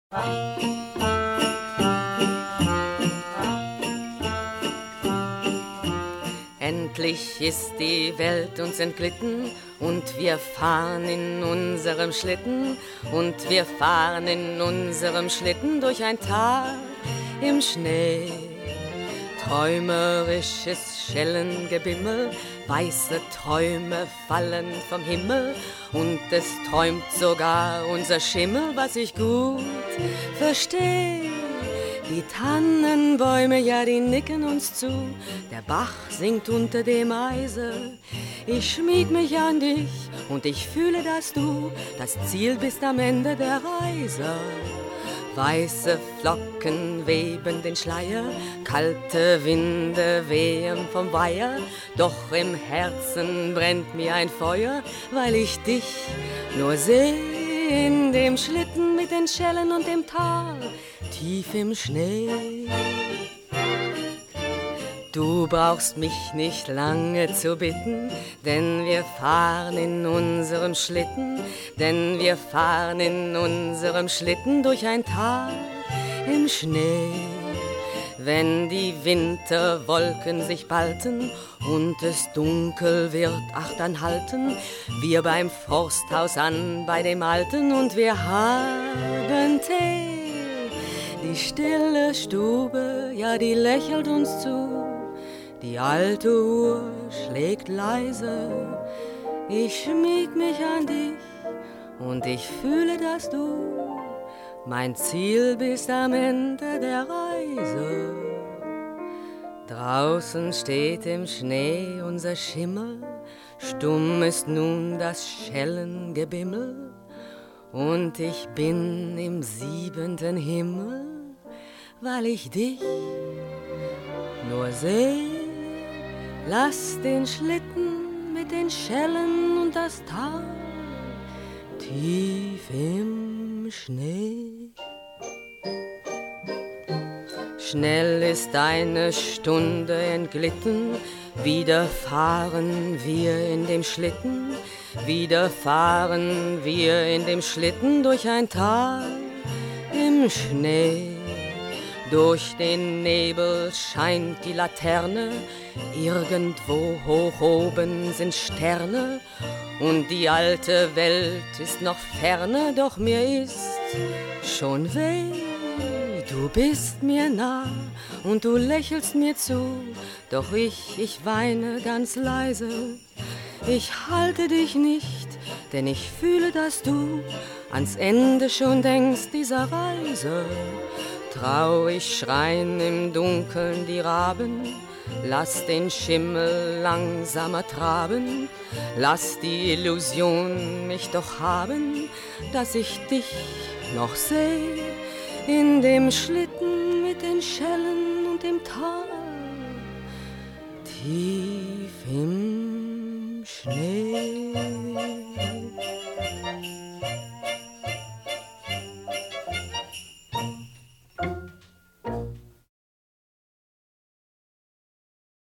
Endlich ist die Welt uns entglitten und wir fahren in unserem Schlitten und wir fahren in unserem Schlitten durch ein Tal im Schnee. Träumerisches Schellengebimmel, weiße Träume fallen vom Himmel und es träumt sogar unser Schimmel, was ich gut verstehe. Die Tannenbäume, ja, die nicken uns zu, der Bach singt unter dem Eise. Ich schmieg mich an dich und ich fühle, dass du das Ziel bist am Ende der Reise. Weiße Flocken weben den Schleier, kalte Winde wehen vom Weiher, doch im Herzen brennt mir ein Feuer, weil ich dich nur seh in dem Schlitten mit den Schellen und dem Tal, tief im Schnee. Du brauchst mich nicht lange zu bitten, denn wir fahren in unserem Schlitten, denn wir fahren in unserem Schlitten durch ein Tal im Schnee. Wenn die Winterwolken sich balten und es dunkel wird, ach dann halten wir beim Forsthaus an, bei dem Alten, und wir haben Tee. Die stille Stube, ja, die lächelt uns zu. Die alte Uhr schlägt leise, ich schmieg mich an dich und ich fühle, dass du mein Ziel bist am Ende der Reise. Draußen steht im Schnee unser Schimmel, stumm ist nun das Schellengebimmel und ich bin im 7. Himmel, weil ich dich nur seh. Lass den Schlitten mit den Schellen und das Tal tief im Schnee. Schnell ist eine Stunde entglitten, wieder fahren wir in dem Schlitten, wieder fahren wir in dem Schlitten durch ein Tal im Schnee. Durch den Nebel scheint die Laterne, irgendwo hoch oben sind Sterne und die alte Welt ist noch ferne, doch mir ist schon weh. Du bist mir nah und du lächelst mir zu, doch ich weine ganz leise. Ich halte dich nicht, denn ich fühle, dass du ans Ende schon denkst dieser Reise. Traurig schreien im Dunkeln die Raben, lass den Schimmel langsamer traben, lass die Illusion mich doch haben, dass ich dich noch seh in dem Schlitten mit den Schellen und dem Tal, tief im Schnee.